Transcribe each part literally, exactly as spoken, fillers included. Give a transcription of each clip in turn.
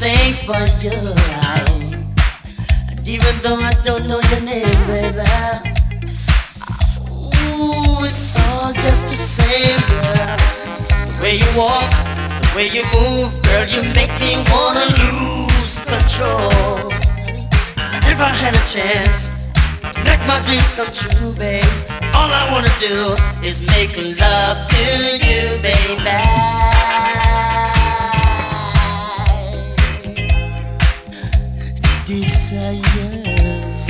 think for you. And even though I don't know your name, baby, ooh, it's all just the same, girl. The way you walk, the way you move, girl, you make me wanna lose control. If I had a chance to make my dreams come true, babe, all I wanna do is make love to you, baby. Desires.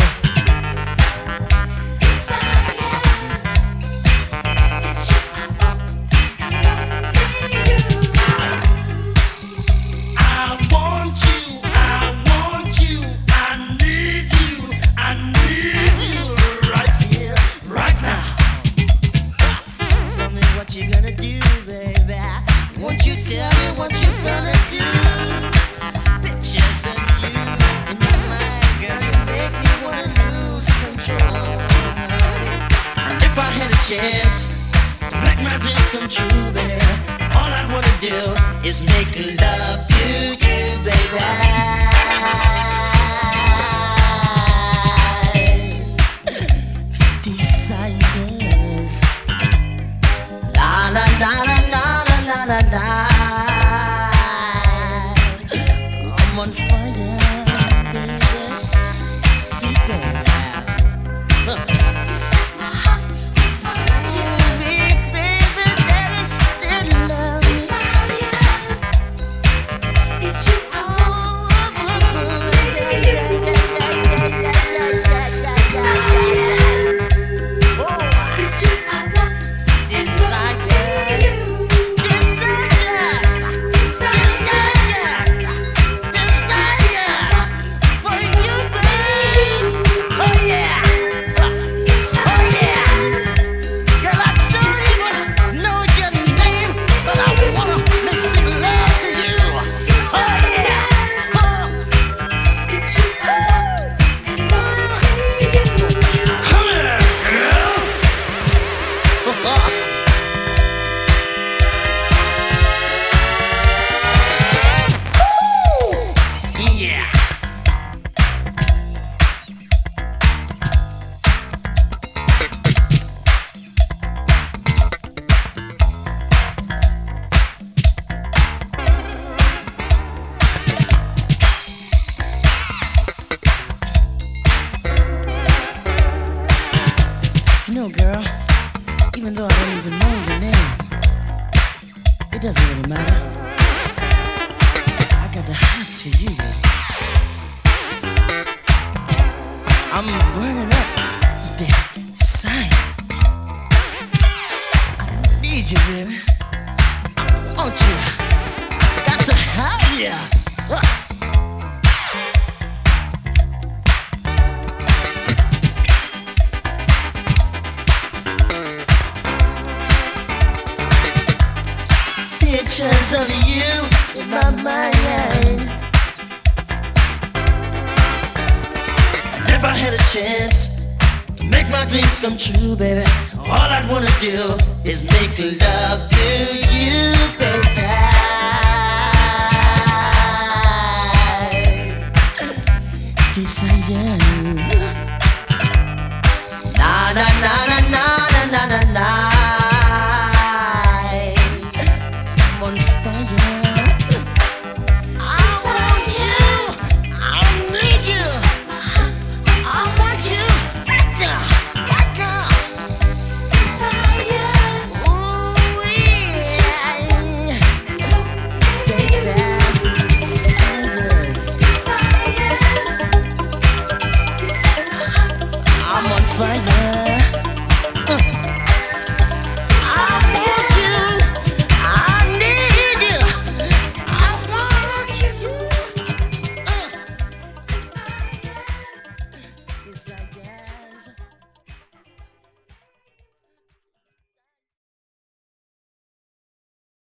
Chance to make my dreams come true, baby. All I wanna do is make love to you, baby. Desires. La la la la la la la la. I'm on fire, baby. Super. Huh. You know, girl, even though I don't even know your name, it doesn't really matter. I got the hots for you. I'm burning up the sign. I need you, baby. I want you. Got to have you. Uh. Pictures of you in my mind. If I had a chance to make my dreams come true, baby, all I'd wanna do is make love to you, baby. Desires. Na na na na na na na na.